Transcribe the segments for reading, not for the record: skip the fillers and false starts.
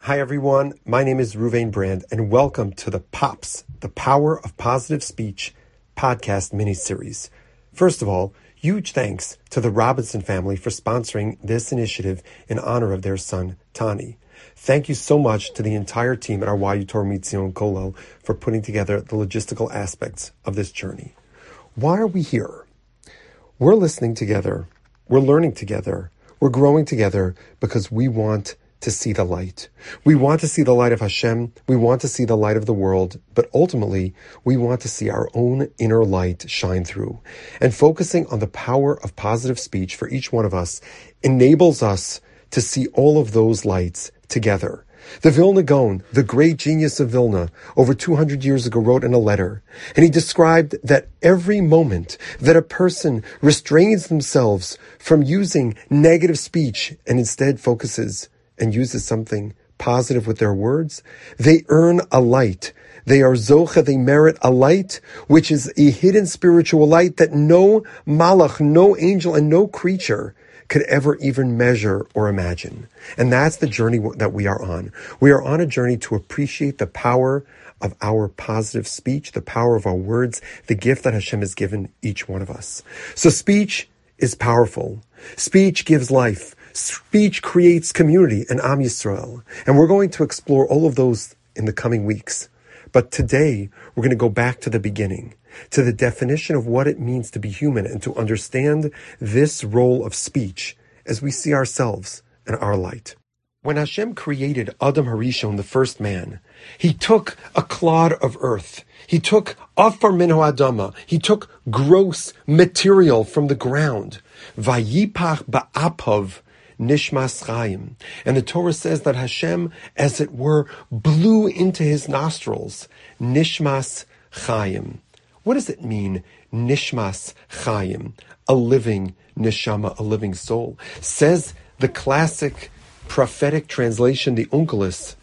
Hi everyone, my name is Ruvain Brand and welcome to the POPS, the Power of Positive Speech podcast mini-series. First of all, huge thanks to the Robinson family for sponsoring this initiative in honor of their son, Tani. Thank you so much to the entire team at our YU Torah Mitzion Kollel for putting together the logistical aspects of this journey. Why are we here? We're listening together, we're learning together, we're growing together because we want to see the light. We want to see the light of Hashem. We want to see the light of the world, but ultimately we want to see our own inner light shine through. And focusing on the power of positive speech for each one of us enables us to see all of those lights together. The Vilna Gaon, the great genius of Vilna, over 200 years ago wrote in a letter, and he described that every moment that a person restrains themselves from using negative speech and instead focuses and uses something positive with their words, they earn a light. They are zocha, they merit a light, which is a hidden spiritual light that no malach, no angel, and no creature could ever even measure or imagine. And that's the journey that we are on. We are on a journey to appreciate the power of our positive speech, the power of our words, the gift that Hashem has given each one of us. So speech is powerful. Speech gives life. Speech creates community and Am Yisrael. And we're going to explore all of those in the coming weeks. But today, we're going to go back to the beginning, to the definition of what it means to be human and to understand this role of speech as we see ourselves and our light. When Hashem created Adam Harishon, the first man, he took a clod of earth. He took afar minho adama. He took gross material from the ground. Vayipach ba'apav Nishmas Chaim. And the Torah says that Hashem, as it were, blew into his nostrils Nishmas Chaim. What does it mean, Nishmas Chaim? A living neshama, a living soul. Says the classic prophetic translation, the Onkelos,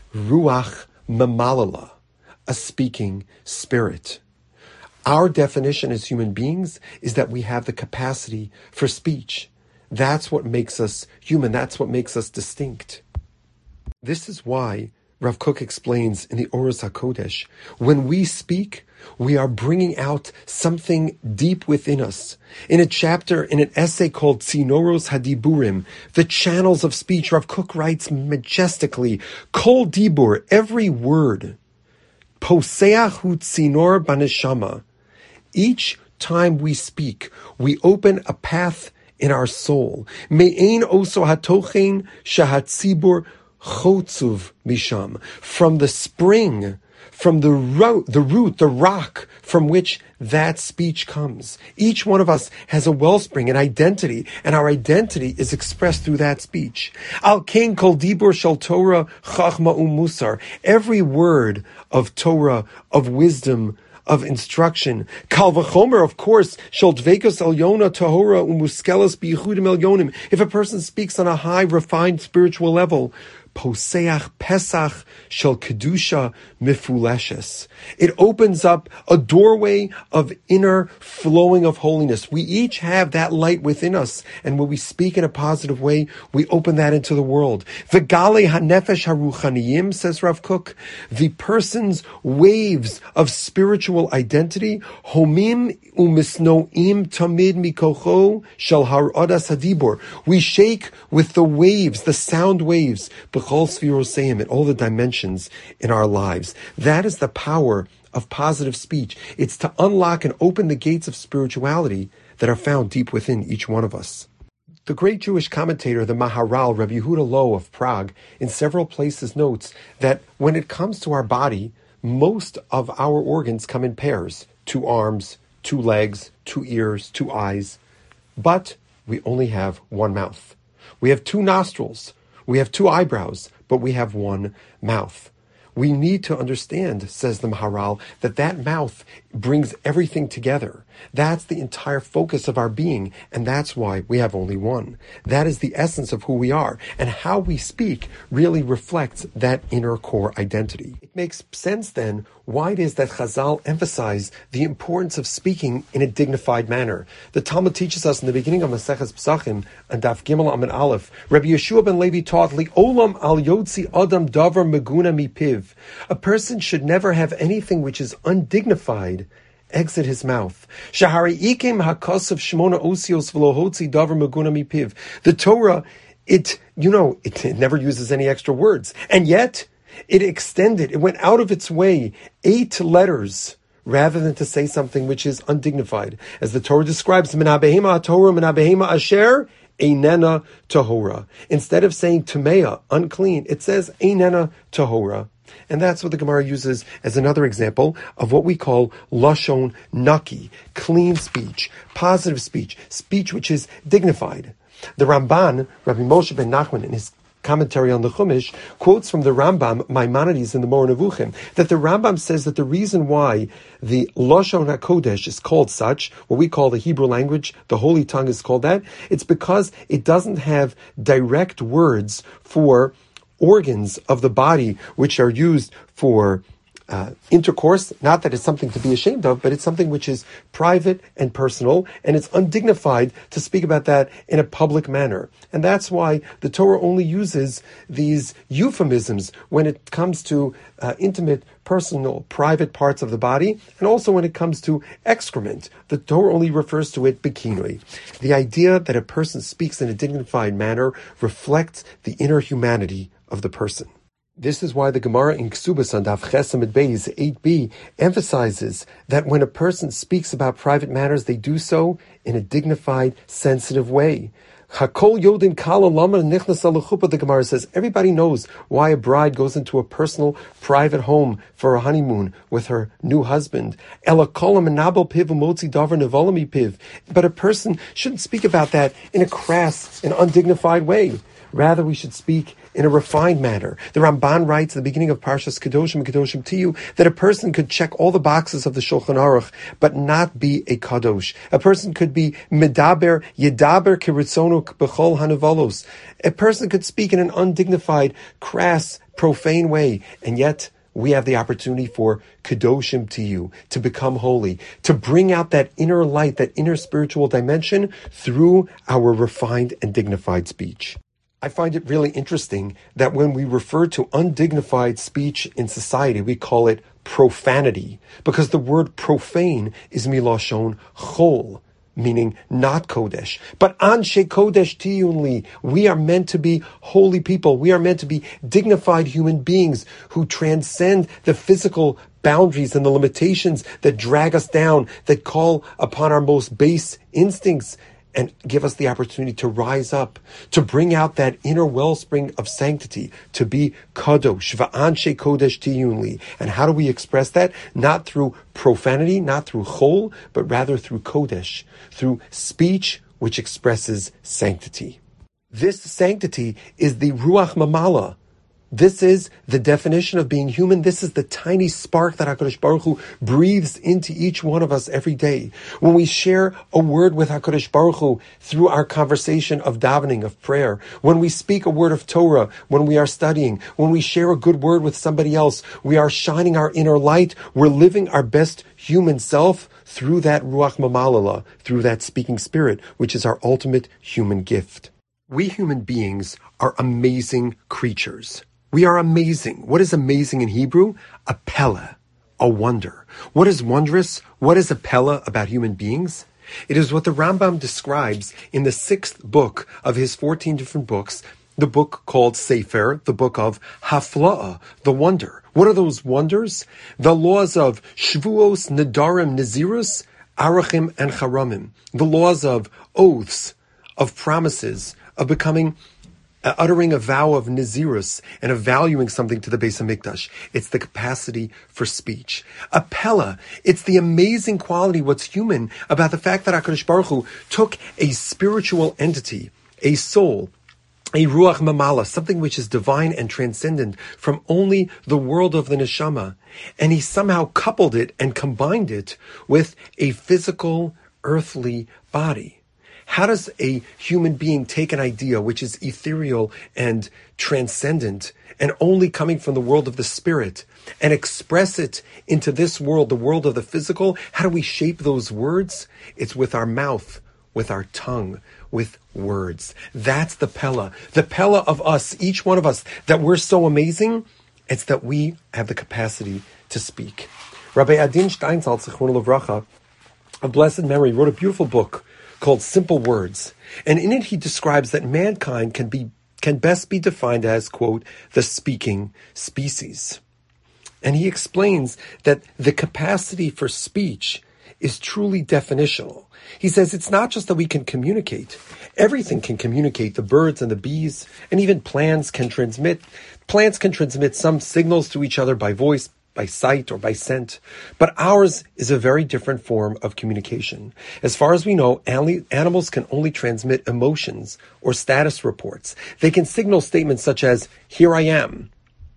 Ruach Mamalala, a speaking spirit. Our definition as human beings is that we have the capacity for speech. That's what makes us human. That's what makes us distinct. This is why Rav Kook explains in the Oros HaKodesh, when we speak, we are bringing out something deep within us. In a chapter, in an essay called Tzinoros Hadiburim, the channels of speech, Rav Kook writes majestically, Kol Dibur, every word, Poseach hu Tzinor baneshama. Each time we speak, we open a path in our soul. Me'ein oso hatochen shahatzibur chotzuv misham. From the spring, from the root, the rock from which that speech comes. Each one of us has a wellspring, an identity, and our identity is expressed through that speech. Al kein kol dibur shel Torah chachma u'musar. Every word of Torah, of wisdom, of instruction. Kal v'chomer, of course, shel dveikos elyona tahora umuskelas b'yichudim elyonim. If a person speaks on a high, refined spiritual level, poseach pesach shel kedusha mifuleshes. It opens up a doorway of inner flowing of holiness. We each have that light within us, and when we speak in a positive way, we open that into the world. V'gale hanefesh haruchaniyim, says Rav Kook, the person's waves of spiritual identity, homim umisnoim tamid mikocho shel harodas hadibur. We shake with the waves, the sound waves, b'chol sfiroseim, in all the dimensions in our lives. That is the power of positive speech. It's to unlock and open the gates of spirituality that are found deep within each one of us. The great Jewish commentator, the Maharal, Rabbi Yehuda Loew of Prague, in several places notes that when it comes to our body, most of our organs come in pairs. 2 arms, 2 legs, 2 ears, 2 eyes. But we only have 1 mouth. We have 2 nostrils. We have 2 eyebrows, but we have 1 mouth. We need to understand, says the Maharal, that mouth brings everything together. That's the entire focus of our being, and that's why we have only one. That is the essence of who we are, and how we speak really reflects that inner core identity. It makes sense then why it is that Chazal emphasize the importance of speaking in a dignified manner. The Talmud teaches us in the beginning of Maseches Pesachim, and Daf Gimel Amud Aleph, Rabbi Yeshua ben Levi taught, Li'olam al yotzi adam davar meguna mipiv. A person should never have anything which is undignified exit his mouth. Shahari ikim hakosav shmona osios v'lohotzi davar meguna mipiv. The Torah, it never uses any extra words, and yet it extended, it went out of its way 8 letters rather than to say something which is undignified. As the Torah describes, Minabehema Torah, Minabehema Asher, Einena Tahora. Instead of saying Tumea, unclean, it says Einena Tahora. And that's what the Gemara uses as another example of what we call Lashon Naki, clean speech, positive speech, speech which is dignified. The Ramban, Rabbi Moshe ben Nachman, in his commentary on the Chumash, quotes from the Rambam, Maimonides in the Moreh Nevuchim, that the Rambam says that the reason why the Lashon HaKodesh is called such, what we call the Hebrew language, the Holy Tongue is called that, it's because it doesn't have direct words for organs of the body which are used for intercourse. Not that it's something to be ashamed of, but it's something which is private and personal, and it's undignified to speak about that in a public manner. And that's why the Torah only uses these euphemisms when it comes to intimate, personal, private parts of the body, and also when it comes to excrement. The Torah only refers to it bekinoi. The idea that a person speaks in a dignified manner reflects the inner humanity of the person. This is why the Gemara in Ksubas on Daf Ches Amud Beis 8b emphasizes that when a person speaks about private matters, they do so in a dignified, sensitive way. Hakol Yodin Kala Lama Nichnas Al Chuppah, the Gemara says, everybody knows why a bride goes into a personal, private home for a honeymoon with her new husband. Ela Kol Menabel Piv Motzi Davar Nevolami Piv. But a person shouldn't speak about that in a crass and undignified way. Rather, we should speak in a refined manner. The Ramban writes at the beginning of Parshas Kedoshim and Kedoshim Tiyu that a person could check all the boxes of the Shulchan Aruch, but not be a kadosh. A person could be medaber yedaber kiritzonu b'chol hanavalos. A person could speak in an undignified, crass, profane way, and yet we have the opportunity for Kedoshim Tiyu, to become holy, to bring out that inner light, that inner spiritual dimension through our refined and dignified speech. I find it really interesting that when we refer to undignified speech in society, we call it profanity, because the word profane is milashon chol, meaning not kodesh. But anshe kodesh tiyunli, we are meant to be holy people. We are meant to be dignified human beings who transcend the physical boundaries and the limitations that drag us down, that call upon our most base instincts, and give us the opportunity to rise up, to bring out that inner wellspring of sanctity, to be kadosh, va'anshe kodesh tiyunli. And how do we express that? Not through profanity, not through chol, but rather through kodesh, through speech which expresses sanctity. This sanctity is the ruach mamala. This is the definition of being human. This is the tiny spark that HaKadosh Baruch Hu breathes into each one of us every day. When we share a word with HaKadosh Baruch Hu through our conversation of davening, of prayer, when we speak a word of Torah, when we are studying, when we share a good word with somebody else, we are shining our inner light. We're living our best human self through that Ruach Mamalala, through that speaking spirit, which is our ultimate human gift. We human beings are amazing creatures. We are amazing. What is amazing in Hebrew? A pella, a wonder. What is wondrous? What is a pella about human beings? It is what the Rambam describes in the 6th book of his 14 different books, the book called Sefer, the book of Hafla'ah, the wonder. What are those wonders? The laws of Shvuos, Nedarim, Nazirus, Arachim, and Charamim. The laws of oaths, of promises, of becoming uttering a vow of Nazirus and of valuing something to the Beis HaMikdash. It's the capacity for speech. A pella, it's the amazing quality, what's human about the fact that HaKadosh Baruch Hu took a spiritual entity, a soul, a ruach mamala, something which is divine and transcendent from only the world of the neshama. And he somehow coupled it and combined it with a physical, earthly body. How does a human being take an idea which is ethereal and transcendent and only coming from the world of the spirit and express it into this world, the world of the physical? How do we shape those words? It's with our mouth, with our tongue, with words. That's the Pella. The Pella of us, each one of us, that we're so amazing, it's that we have the capacity to speak. Rabbi Adin Steinsaltz, Zichrono Livracha, of blessed memory, wrote a beautiful book called Simple Words. And in it he describes that mankind can best be defined as, quote, the speaking species. And he explains that the capacity for speech is truly definitional. He says it's not just that we can communicate. Everything can communicate. The birds and the bees, and even plants can transmit some signals to each other by voice, by sight, or by scent. But ours is a very different form of communication. As far as we know, animals can only transmit emotions or status reports. They can signal statements such as, here I am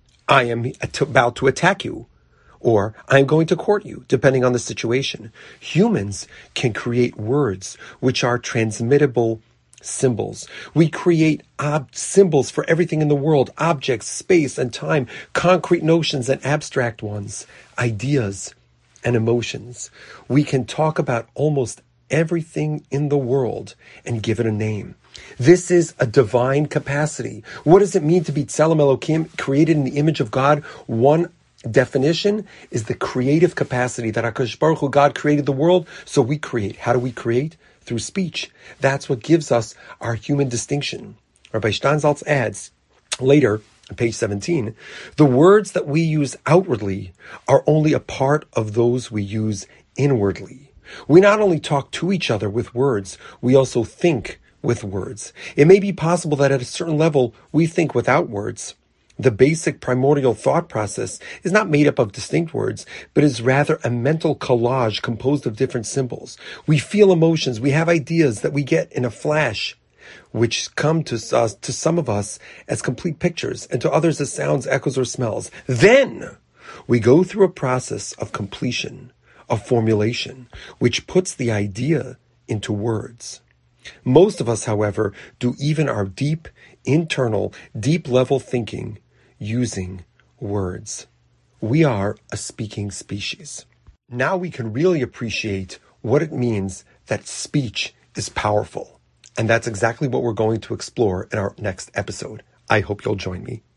about to attack you, or I'm going to court you, depending on the situation. Humans can create words which are transmittable symbols. We create symbols for everything in the world, objects, space and time, concrete notions and abstract ones, ideas and emotions. We can talk about almost everything in the world and give it a name. This is a divine capacity. What does it mean to be Tselem Elokim, created in the image of God? One definition is the creative capacity that HaKadosh Baruch Hu, God, created the world, so we create. How do we create? Through speech. That's what gives us our human distinction. Rabbi Steinsaltz adds later, on page 17, the words that we use outwardly are only a part of those we use inwardly. We not only talk to each other with words, we also think with words. It may be possible that at a certain level we think without words. The basic primordial thought process is not made up of distinct words, but is rather a mental collage composed of different symbols. We feel emotions, we have ideas that we get in a flash, which come to some of us as complete pictures, and to others as sounds, echoes, or smells. Then we go through a process of completion, of formulation, which puts the idea into words. Most of us, however, do even our deep, internal, deep-level thinking using words. We are a speaking species. Now we can really appreciate what it means that speech is powerful. And that's exactly what we're going to explore in our next episode. I hope you'll join me.